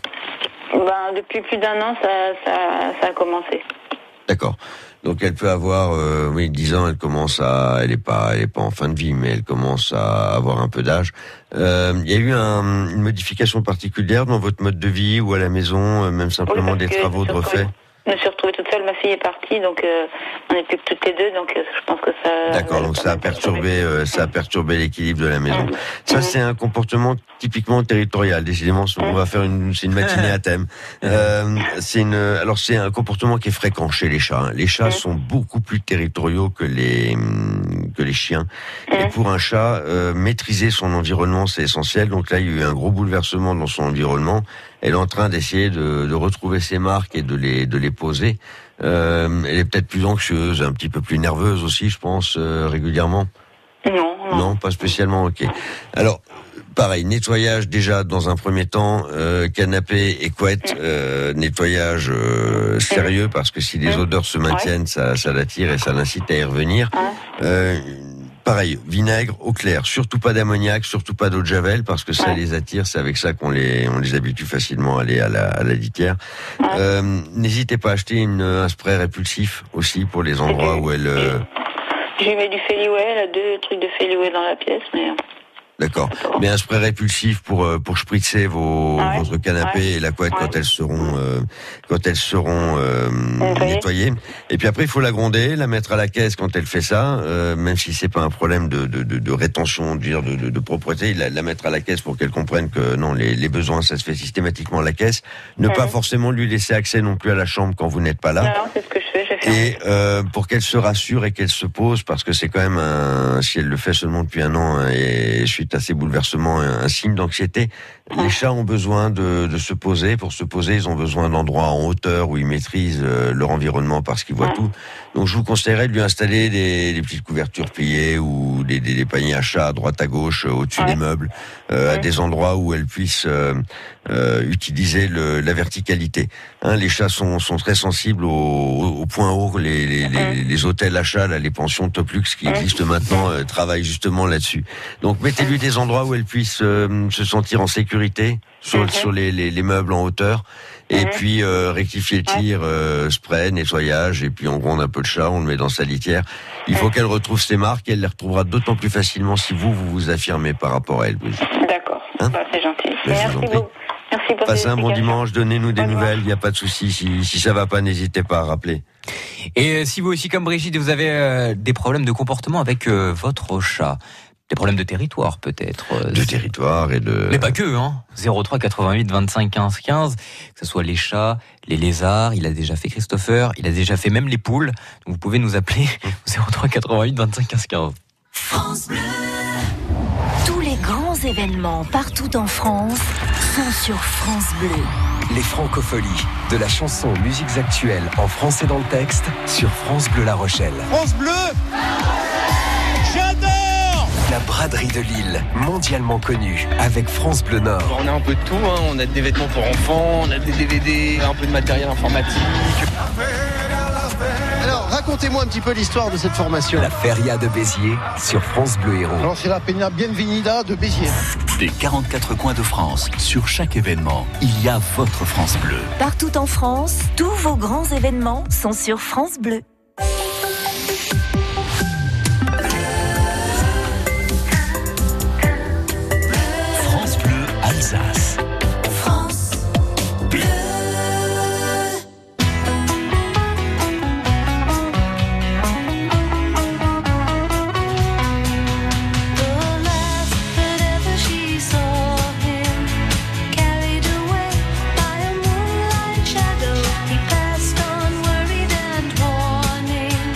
Ben, depuis plus d'un an, ça, ça, ça a commencé. D'accord. Donc elle peut avoir, euh, oui, dix ans, elle commence à, elle est pas, elle est pas en fin de vie, mais elle commence à avoir un peu d'âge. Euh, Il y a eu un, une modification particulière dans votre mode de vie ou à la maison, euh, même simplement Oui, des parce que travaux de je me suis refait? Je me suis retrouvée toute seule, ma fille est partie, donc euh, on n'est plus que toutes les deux, donc euh, je pense que ça... D'accord, donc ça a perturbé, euh, ça a perturbé l'équilibre de la maison. Ça, c'est un comportement typiquement territorial. Décidément, on va faire une, c'est une matinée à thème. Euh, c'est une, alors c'est un comportement qui est fréquent chez les chats. Hein. Les chats sont beaucoup plus territoriaux que les que les chiens. Et pour un chat, euh, maîtriser son environnement, c'est essentiel. Donc là, il y a eu un gros bouleversement dans son environnement. Elle est en train d'essayer de, de retrouver ses marques et de les de les poser. Euh, elle est peut-être plus anxieuse, un petit peu plus nerveuse aussi, je pense, euh, régulièrement. Non, non. Non, pas spécialement, ok. Alors, pareil, nettoyage déjà dans un premier temps, euh, canapé et couette, euh, nettoyage euh, sérieux, parce que si les odeurs se maintiennent, ça, ça l'attire et ça l'incite à y revenir. Euh, pareil, vinaigre, eau claire, surtout pas d'ammoniac, surtout pas d'eau de javel, parce que ça les attire, c'est avec ça qu'on les, on les habitue facilement à aller à la, à la litière. Euh, n'hésitez pas à acheter une, un spray répulsif aussi pour les endroits où elle... Euh, Je lui mets du Feliway, elle a deux trucs de Feliway dans la pièce, mais... D'accord. Mais un spray répulsif pour euh, pour spritzer vos ah ouais. votre canapé ouais. et la couette ouais. quand elles seront euh, quand elles seront euh, nettoyées. Et puis après il faut la gronder, la mettre à la caisse quand elle fait ça, euh, même si c'est pas un problème de de de, de rétention, de, de, de, de propreté, la, la mettre à la caisse pour qu'elle comprenne que non les les besoins ça se fait systématiquement à la caisse. Ne mmh. pas forcément lui laisser accès non plus à la chambre quand vous n'êtes pas là. Non, non c'est ce que je fais. Je fais et euh, pour qu'elle se rassure et qu'elle se pose, parce que c'est quand même un, si elle le fait seulement depuis un an et suite à ces bouleversements, un, un signe d'anxiété. Les chats ont besoin de, de se poser. Pour se poser, ils ont besoin d'endroits en hauteur où ils maîtrisent euh, leur environnement parce qu'ils voient tout. Donc, je vous conseillerais de lui installer des, des petites couvertures pliées ou des, des, des paniers à chats à droite à gauche, euh, au-dessus ouais. des meubles, euh, ouais. à des endroits où elle puisse euh, euh, utiliser le, la verticalité. Hein, les chats sont, sont très sensibles au, au point haut. Les, les, les, les hôtels à chats, là, les pensions top luxe qui existent maintenant, euh, travaillent justement là-dessus. Donc, mettez-lui des endroits où elle puisse euh, se sentir en sécurité sur, mm-hmm. sur les, les, les meubles en hauteur. Et mm-hmm. puis euh, rectifier le tir, euh, spray, nettoyage, et puis on gronde un peu le chat, on le met dans sa litière. Il faut mm-hmm. qu'elle retrouve ses marques, et elle les retrouvera d'autant plus facilement si vous, vous vous affirmez par rapport à elle. D'accord, hein bah, c'est gentil. Mais Merci beaucoup. Merci pour Passez un bon dimanche, donnez-nous des nouvelles, il n'y a pas de souci. Si, si ça va pas, n'hésitez pas à rappeler. Et euh, si vous aussi, comme Brigitte, vous avez euh, des problèmes de comportement avec euh, votre chat, des problèmes de territoire peut-être. De territoire et de... Mais pas que, hein. zéro trois quatre-vingt-huit vingt-cinq quinze quinze, que ce soit les chats, les lézards, il a déjà fait Christopher, il a déjà fait même les poules. Donc vous pouvez nous appeler au zéro trois quatre-vingt-huit vingt-cinq quinze quinze. France Bleu. Tous les grands événements partout en France sont sur France Bleu. Les francopholies, de la chanson aux musiques actuelles en français dans le texte sur France Bleu La Rochelle. France Bleu, j'adore. La braderie de Lille, mondialement connue, avec France Bleu Nord. On a un peu de tout, hein. On a des vêtements pour enfants, on a des D V D, un peu de matériel informatique. Alors, racontez-moi un petit peu l'histoire de cette formation. La Feria de Béziers sur France Bleu Héros. Alors, c'est la Peña Bienvenida de Béziers. Des quarante-quatre coins de France, sur chaque événement, il y a votre France Bleu. Partout en France, tous vos grands événements sont sur France Bleu. Alsace. France Bleu. He passed on worried and warning.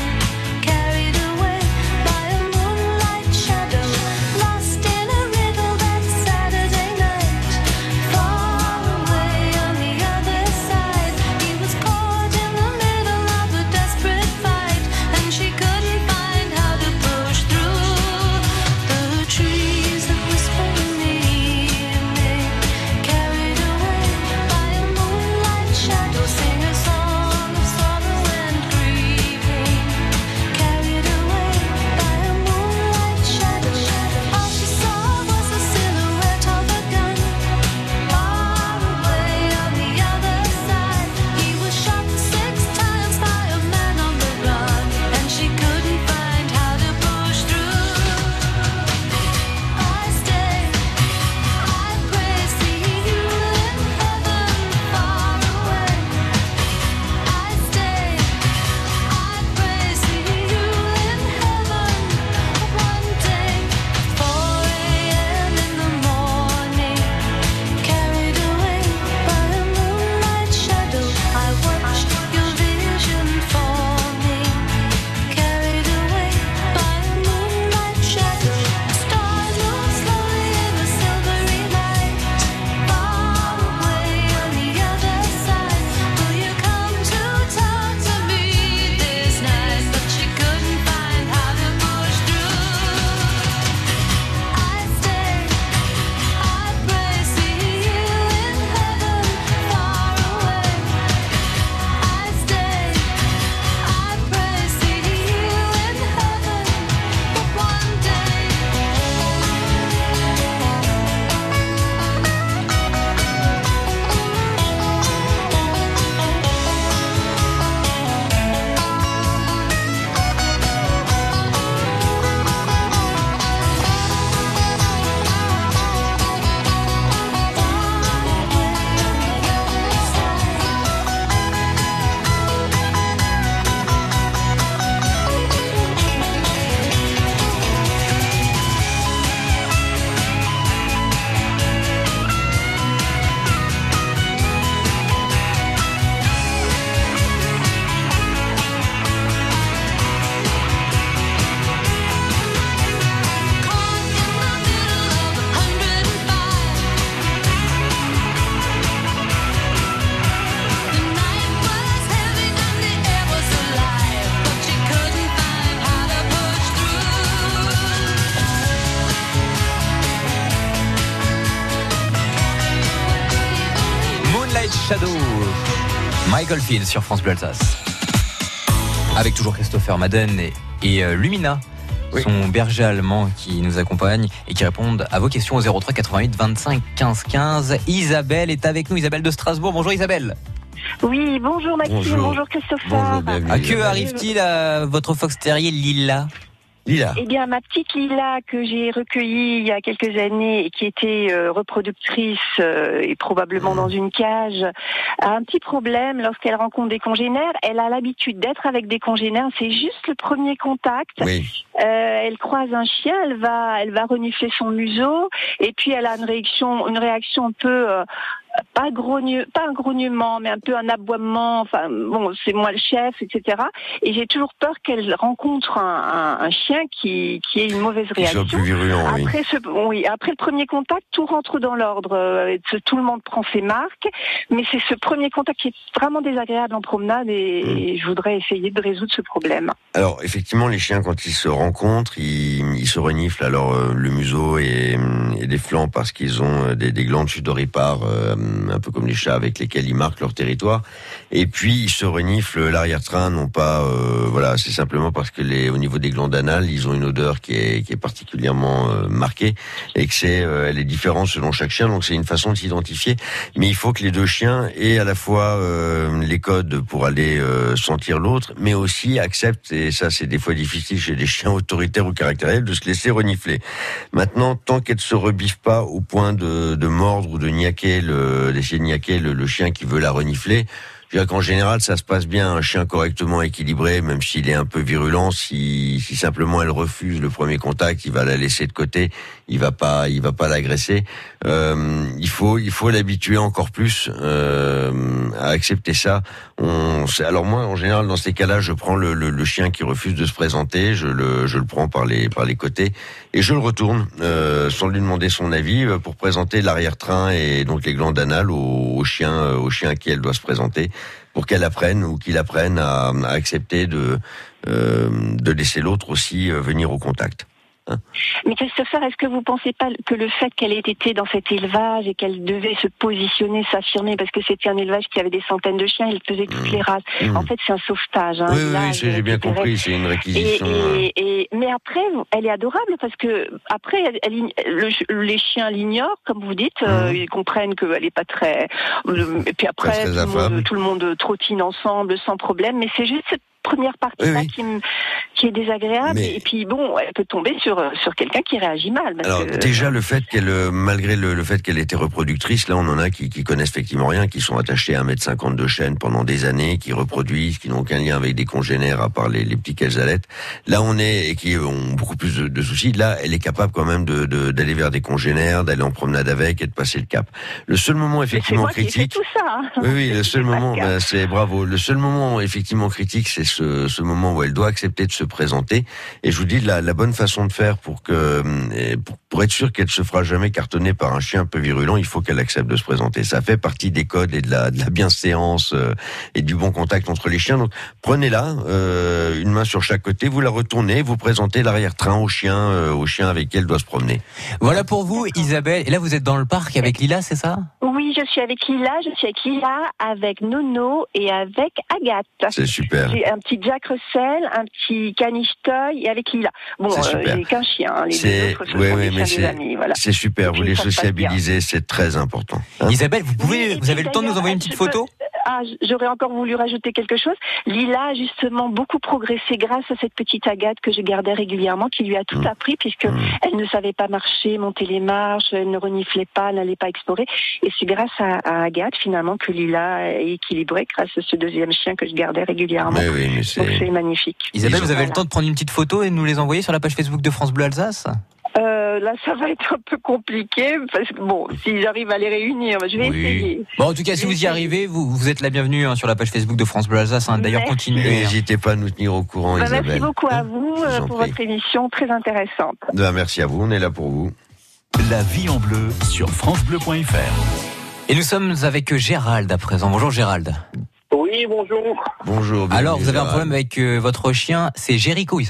Shadow. Michael Field sur France Bleu Alsace. Avec toujours Christopher Madden et, et euh, Lumina, oui. son berger allemand qui nous accompagne et qui répondent à vos questions au zéro trois quatre-vingt-huit vingt-cinq quinze quinze. Isabelle est avec nous, Isabelle de Strasbourg. Bonjour Isabelle. Oui, bonjour Maxime, bonjour, bonjour Christopher. Bonjour, bienvenue. À que arrive-t-il à votre fox terrier Lila ? Lila. Eh bien, ma petite Lila que j'ai recueillie il y a quelques années et qui était euh, reproductrice euh, et probablement mmh. dans une cage, a un petit problème lorsqu'elle rencontre des congénères. Elle a l'habitude d'être avec des congénères. C'est juste le premier contact. Oui. Euh, elle croise un chien, elle va, elle va renifler son museau et puis elle a une réaction, une réaction un peu euh, pas grogne, pas un grognement, mais un peu un aboiement. Enfin, bon, c'est moi le chef, et cetera. Et j'ai toujours peur qu'elle rencontre un, un, un chien qui, qui ait une mauvaise réaction. Qui soit plus virulent, après, oui. Ce, oui, après le premier contact, tout rentre dans l'ordre. Euh, tout le monde prend ses marques, mais c'est ce premier contact qui est vraiment désagréable en promenade et, mmh. et je voudrais essayer de résoudre ce problème. Alors, effectivement, les chiens, quand ils se rencontrent, ils, ils se reniflent alors euh, le museau et, et des flancs parce qu'ils ont des, des glandes sudoripares, euh, un peu comme les chats avec lesquels ils marquent leur territoire. Et puis, ils se reniflent l'arrière-train, non pas, euh, voilà, c'est simplement parce que les, au niveau des glandes anales, ils ont une odeur qui est, qui est particulièrement euh, marquée et que c'est, euh, elle est différente selon chaque chien. Donc, c'est une façon de s'identifier. Mais il faut que les deux chiens aient à la fois euh, les codes pour aller euh, sentir l'autre, mais aussi acceptent, et ça, c'est des fois difficile chez des chiens autoritaires ou caractériels, de se laisser renifler. Maintenant, tant qu'elle ne se rebiffe pas au point de, de mordre ou de niaquer, le, d'essayer de niaquer le, le chien qui veut la renifler, je dirais qu'en général, ça se passe bien. Un chien correctement équilibré, même s'il est un peu virulent, si, si simplement elle refuse le premier contact, il va la laisser de côté, il va pas, il va pas l'agresser. Euh, il faut, il faut l'habituer encore plus euh, à accepter ça. On, alors moi, en général, dans ces cas-là, je prends le, le, le chien qui refuse de se présenter, je le, je le prends par les, par les côtés et je le retourne euh, sans lui demander son avis pour présenter l'arrière-train et donc les glandes anales au, au chien, au chien à qui elle doit se présenter, pour qu'elle apprenne ou qu'il apprenne à, à accepter de, euh, de laisser l'autre aussi venir au contact. Hein. Mais Christopher, est-ce que vous pensez pas que le fait qu'elle ait été dans cet élevage et qu'elle devait se positionner, s'affirmer, parce que c'était un élevage qui avait des centaines de chiens, elle faisait toutes mmh. les races. Mmh. En fait, c'est un sauvetage. Hein, oui, oui, oui, j'ai bien compris, c'est une réquisition. Et, et, et, mais après, elle est adorable parce que après, elle, elle, le, les chiens l'ignorent, comme vous dites, mmh. euh, ils comprennent qu'elle est pas très. Et puis après, très, très tout, le monde, tout le monde trottine ensemble sans problème, mais c'est juste cette première partie là oui, oui. qui, qui est désagréable mais... et puis bon, elle peut tomber sur sur quelqu'un qui réagit mal. Parce Alors que... déjà le fait qu'elle, malgré le, le fait qu'elle était reproductrice, là on en a qui, qui connaissent effectivement rien, qui sont attachés à un mètre cinquante de chaîne pendant des années, qui reproduisent, qui n'ont aucun lien avec des congénères à part les, les petits qu'elles allaitent. Là on est et qui ont beaucoup plus de, de soucis. Là elle est capable quand même de, de d'aller vers des congénères, d'aller en promenade avec et de passer le cap. Le seul moment effectivement c'est moi critique. Qui ai fait tout ça, hein. Oui oui, le seul moment, ben, c'est bravo. Le seul moment effectivement critique, c'est Ce, ce moment où elle doit accepter de se présenter. Et je vous dis la, la bonne façon de faire pour que pour, pour être sûr qu'elle se fera jamais cartonner par un chien un peu virulent, il faut qu'elle accepte de se présenter. Ça fait partie des codes et de la, de la bienséance euh, et du bon contact entre les chiens. Donc prenez-la, euh, une main sur chaque côté, vous la retournez, vous présentez l'arrière-train au chien, euh, au chien avec qui elle doit se promener. Voilà pour vous, Isabelle. Et là, vous êtes dans le parc avec Lila, c'est ça ? Oui, je suis avec Lila, je suis avec Lila, avec Nono et avec Agathe. C'est super. J'ai un petit Jack Russell, un petit caniche toy et avec Lila. Bon, euh, j'ai qu'un chien, hein. Les c'est... deux autres ce ouais, sont ouais, des mais chiens c'est... des amis. Voilà. C'est super, vous les sociabilisez, c'est très important. Hein Isabelle, vous pouvez, oui, vous avez le temps de nous envoyer une petite photo ? Ah, j'aurais encore voulu rajouter quelque chose. Lila a justement beaucoup progressé grâce à cette petite Agathe que je gardais régulièrement, qui lui a tout mmh. appris puisque mmh. elle ne savait pas marcher, monter les marches, elle ne reniflait pas, n'allait pas explorer. Et c'est grâce à, à Agathe finalement que Lila est équilibrée grâce à ce deuxième chien que je gardais régulièrement. Mais oui, mais c'est... Donc c'est magnifique. Isabelle, vous avez voilà. le temps de prendre une petite photo et de nous les envoyer sur la page Facebook de France Bleu Alsace ? Euh, là, ça va être un peu compliqué parce que bon, si j'arrive à les réunir, je vais oui. essayer. Bon, en tout cas, si vous y arrivez, vous, vous êtes la bienvenue hein, sur la page Facebook de France Bleu Alsace. Hein. D'ailleurs, merci. continuez. N'hésitez pas à nous tenir au courant, bah, Isabelle. Merci beaucoup à vous euh, pour prie. votre émission très intéressante. Bah, merci à vous, on est là pour vous. La vie en bleu sur francebleu point f r. Et nous sommes avec Gérald à présent. Bonjour Gérald. Oui, bonjour. Bonjour. Alors, vous avez Gérald. un problème avec euh, votre chien, c'est Jéricho, il s'appelle, hein ?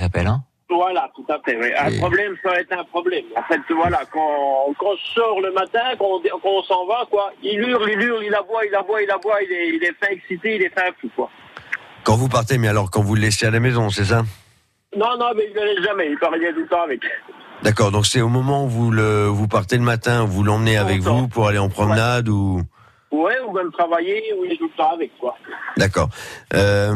Voilà, tout à fait. Oui. Un Et- problème, ça va être un problème. En fait, voilà, quand, quand je sors le matin, quand on, quand on s'en va, quoi, il hurle, il hurle, il aboie, il aboie, il aboie, il est, il est fin excité, il est fin fou, quoi. Quand vous partez, mais alors quand vous le laissez à la maison, c'est ça? Non, non, mais il ne le laisse jamais, il part rien tout le temps avec. D'accord, donc c'est au moment où vous, le, vous partez le matin, vous l'emmenez avec Longtemps. vous pour aller en promenade ou... Ouais, ou même travailler, ou il est tout le temps avec, quoi. D'accord. Euh,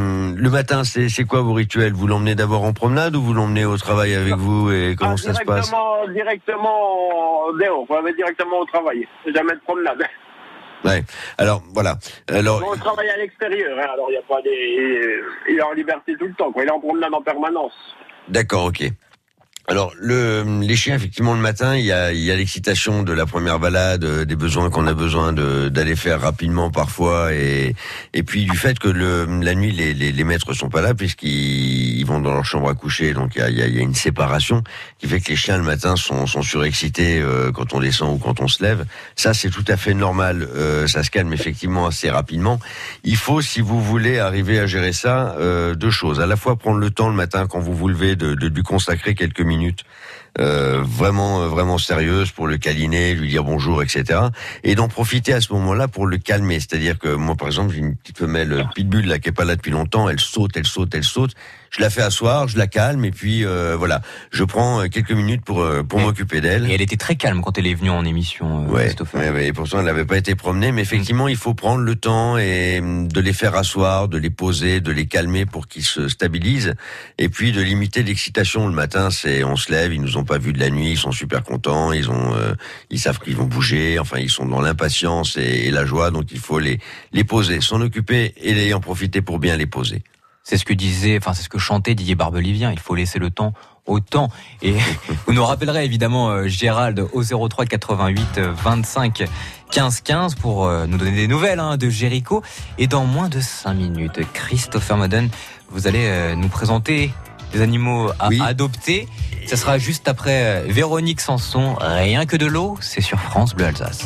le matin, c'est, c'est quoi vos rituels? Vous l'emmenez d'abord en promenade ou vous l'emmenez au travail avec vous et comment Ah, ça se passe? directement, directement dehors, on va directement au travail. Jamais de promenade. Ouais. Alors voilà. Alors On travaille à l'extérieur, hein, alors il n'y a pas des. Il est en liberté tout le temps, quoi. Il est en promenade en permanence. d'accord, ok. Alors le, les chiens, effectivement, le matin, il y a, il y a l'excitation de la première balade, euh, des besoins qu'on a besoin de, d'aller faire rapidement parfois, et, et puis du fait que le, la nuit, les, les, les maîtres sont pas là puisqu'ils ils vont dans leur chambre à coucher, donc il y a, il y a, il y a une séparation qui fait que les chiens le matin sont, sont surexcités euh, quand on descend ou quand on se lève. Ça, c'est tout à fait normal. Euh, ça se calme effectivement assez rapidement. Il faut, si vous voulez arriver à gérer ça, euh, deux choses. À la fois prendre le temps le matin quand vous vous levez de, de lui consacrer quelques minutes Euh, vraiment, vraiment sérieuse pour le câliner, lui dire bonjour, et cetera. Et d'en profiter à ce moment-là pour le calmer. C'est-à-dire que moi, par exemple, j'ai une petite femelle pitbull là qui est pas là depuis longtemps. Elle saute, elle saute, elle saute. Je la fais asseoir, je la calme et puis euh, voilà. Je prends quelques minutes pour euh, pour m'occuper d'elle. Et elle était très calme quand elle est venue en émission. Euh, Ouais, Christopher. ouais, ouais, et pourtant elle n'avait pas été promenée, mais effectivement il faut prendre le temps et de les faire asseoir, de les poser, de les calmer pour qu'ils se stabilisent, et puis de limiter l'excitation. Le matin, c'est on se lève, ils nous ont pas vus de la nuit, ils sont super contents, ils ont, euh, ils savent qu'ils vont bouger, enfin ils sont dans l'impatience et, et la joie, donc il faut les les poser, s'en occuper et les en profiter pour bien les poser. C'est ce que disait, enfin c'est ce que chantait Didier Barbelivien. Il faut laisser le temps au temps. Et vous nous rappellerez évidemment euh, Gérald au zéro trois quatre-vingt-huit vingt-cinq quinze quinze pour euh, nous donner des nouvelles hein, de Jéricho. Et dans moins de cinq minutes, Christopher Modden, vous allez euh, nous présenter des animaux à Oui. adopter. Ça sera juste après euh, Véronique Sanson. Rien que de l'eau, c'est sur France Bleu Alsace.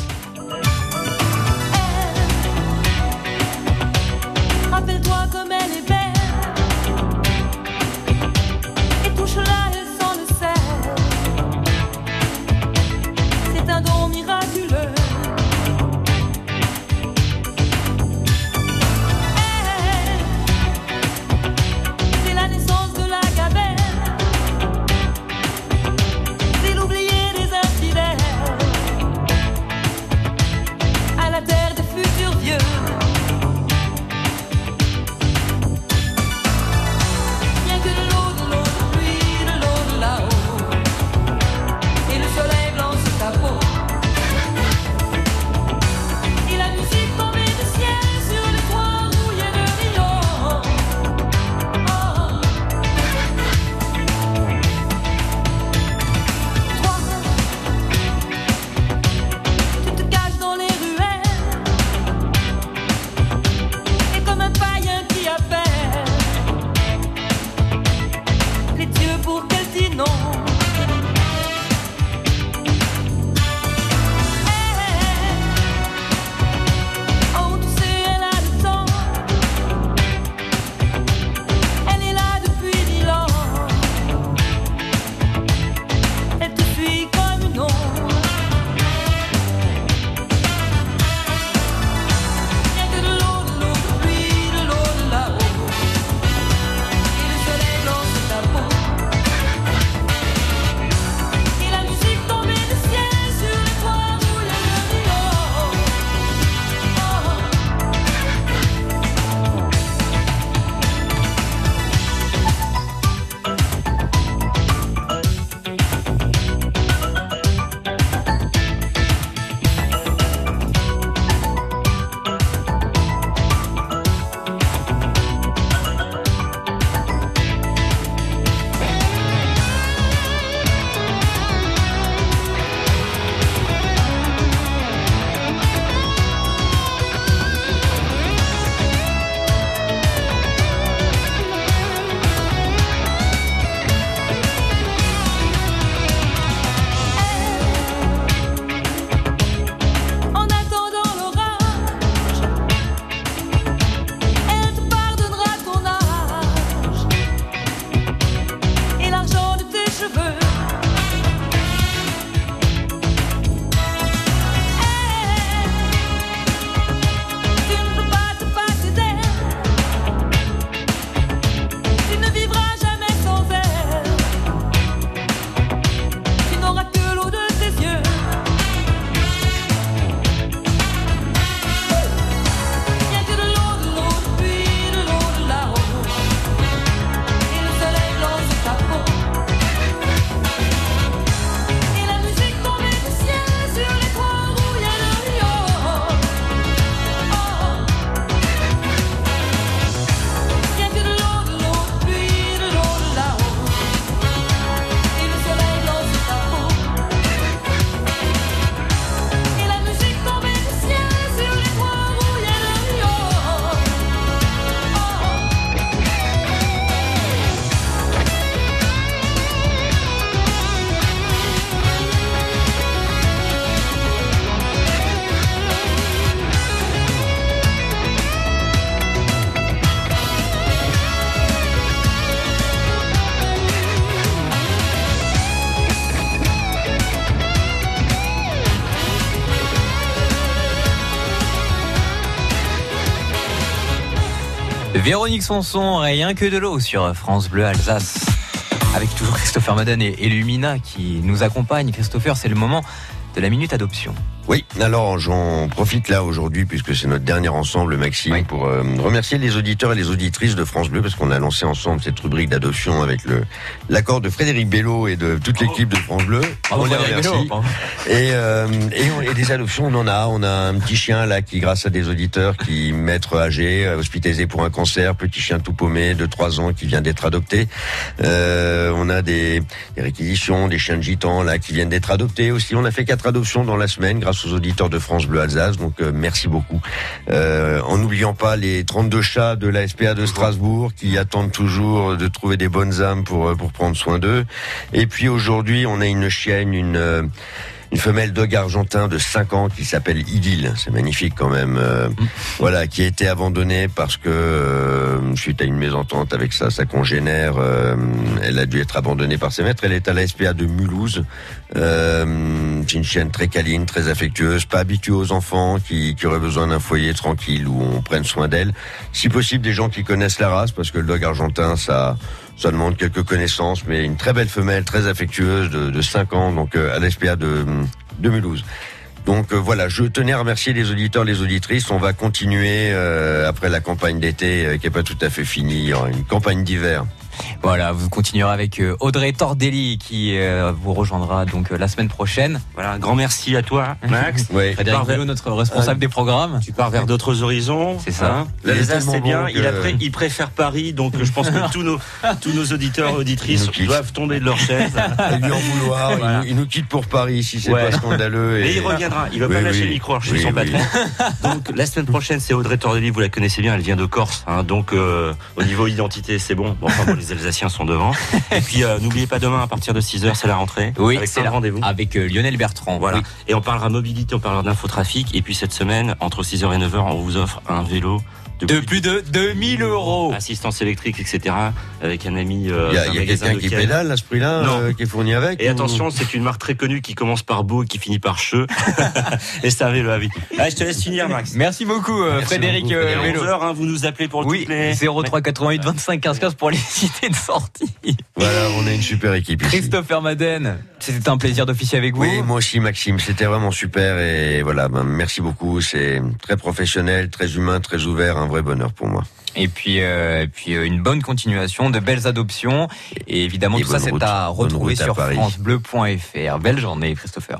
Rappelle-toi comme elle est belle. Et touche-la, elle sent le sel. C'est un don miraculeux. Elle, c'est la naissance de la gabelle. C'est l'oublié des infidèles. Véronique Sanson, rien que de l'eau sur France Bleu Alsace. Avec toujours Christopher Madden et, et Lumina qui nous accompagnent. Christopher, c'est le moment de la minute adoption. Oui, alors j'en profite là aujourd'hui puisque c'est notre dernier ensemble, Maxime, oui. pour euh, remercier les auditeurs et les auditrices de France Bleu parce qu'on a lancé ensemble cette rubrique d'adoption avec le l'accord de Frédéric Bello et de toute l'équipe de France Bleu. Bravo, on les remercie. Bello, et, euh, et, on, et des adoptions, on en a. On a un petit chien là qui, grâce à des auditeurs, qui maître âgé, hospitalisé pour un cancer, petit chien tout paumé de trois ans qui vient d'être adopté. Euh, on a des, des réquisitions, des chiens de gitans là qui viennent d'être adoptés aussi. On a fait quatre adoptions dans la semaine grâce aux auditeurs de France Bleu Alsace, donc euh, merci beaucoup. Euh, en n'oubliant pas les trente-deux chats de la S P A de Strasbourg qui attendent toujours de trouver des bonnes âmes pour pour prendre soin d'eux. Et puis aujourd'hui, on a une chienne, une euh, une femelle dog argentin de cinq ans qui s'appelle Idylle. C'est magnifique quand même. Euh, mmh. Voilà, qui a été abandonnée parce que euh, suite à une mésentente avec sa, sa congénère, euh, elle a dû être abandonnée par ses maîtres. Elle est à la S P A de Mulhouse. Euh, c'est une chienne très câline, très affectueuse, pas habituée aux enfants, qui, qui aurait besoin d'un foyer tranquille où on prenne soin d'elle. Si possible, des gens qui connaissent la race, parce que le dog argentin, ça... Ça demande quelques connaissances, mais une très belle femelle, très affectueuse, de, de cinq ans, donc euh, à l'S P A de, de Mulhouse. Donc euh, voilà, je tenais à remercier les auditeurs, les auditrices. On va continuer euh, après la campagne d'été euh, qui n'est pas tout à fait finie. Il y aura une campagne d'hiver. Voilà, vous continuerez avec Audrey Tordelli qui euh, vous rejoindra donc euh, la semaine prochaine. Voilà, un grand merci à toi, Max. Oui. Frédéric Bello, notre responsable euh, des programmes. Tu pars vers d'autres horizons. C'est ça. Hein. L'Alsace, c'est bien. Il, a pré- il préfère Paris, donc je pense que tous nos, tous nos auditeurs et auditrices doivent tomber de leur chaise. Et lui en vouloir. Voilà. Il, nous, il nous quitte pour Paris si c'est ouais. pas scandaleux. Et... Mais il reviendra. Il ne va oui, pas lâcher oui. le micro chez oui, son oui. patron. Donc la semaine prochaine, c'est Audrey Tordelli. Vous la connaissez bien. Elle vient de Corse. Hein, donc euh, au niveau identité, c'est bon. Bon, enfin bon, les Alsaciens sont devant. Et puis euh, n'oubliez pas, demain à partir de six heures, c'est la rentrée. Oui, avec c'est un la... rendez-vous avec euh, Lionel Bertrand. Voilà. Oui. Et on parlera mobilité, on parlera d'infotrafic. Et puis cette semaine, entre six heures et neuf heures, on vous offre un vélo de, de plus de deux mille euros. Assistance électrique, et cetera. Avec un ami. Euh, il y a, y a quelqu'un qui pédale à ce prix-là, euh, qui est fourni avec. Et ou... attention, c'est une marque très connue qui commence par Beau et qui finit par Che. Et c'est un vélo à vie. Allez, je te laisse finir, Max. Merci beaucoup, euh, Merci Frédéric. Beaucoup. Euh, et à onze heures, hein, vous nous appelez pour oui, toutes les. zéro trois quatre-vingt-huit vingt-cinq quinze quinze pour les cités de sortie. Voilà, on a une super équipe ici. Christopher Madden, c'était un plaisir d'officier avec vous. Oui, moi aussi, Maxime. C'était vraiment super et voilà, ben, merci beaucoup. C'est très professionnel, très humain, très ouvert, un vrai bonheur pour moi. Et puis, euh, et puis euh, une bonne continuation, de belles adoptions. Et évidemment, et tout ça, c'est à retrouver sur francebleu point f r. Belle journée, Christopher.